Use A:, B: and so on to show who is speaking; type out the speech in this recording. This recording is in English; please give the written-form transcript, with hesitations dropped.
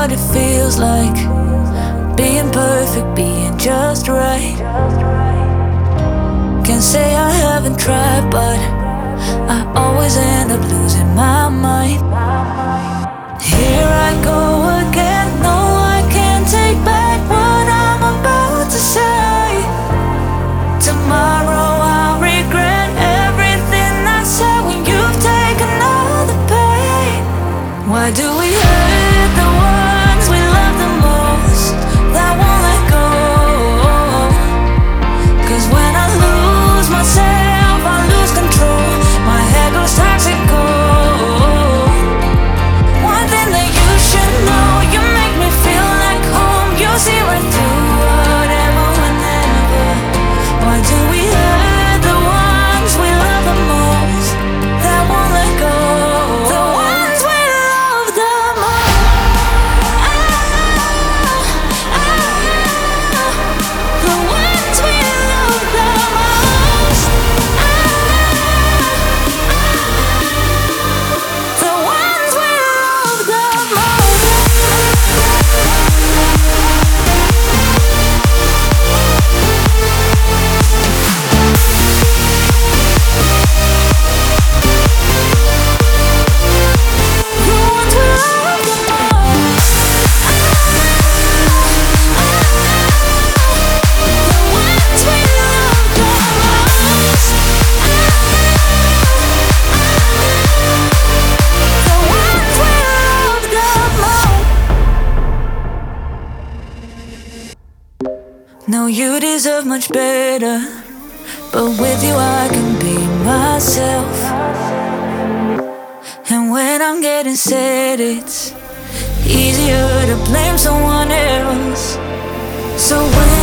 A: what it feels like, being perfect, being just right. Can't say I haven't tried, but I always end up losing my mind. Here I go again, no, I can't take back what I'm about to say. Tomorrow I'll regret everything I said when you've taken all the pain. Why do we hurt the ones we love the most, that won't let go? 'Cause when I lose myself, I lose control. My head goes toxic cold. One thing that you should know, you make me feel like home. You see right through whatever, whenever. Why do we hurt the ones we love the most, that won't let go? The ones we love the most. The ones we love the most. The ones we love the most. The ones we love the most. The ones we love the most. The ones we love the most. No, you deserve much better, but with you I can be myself. And when I'm getting sad, it's easier to blame someone else. So when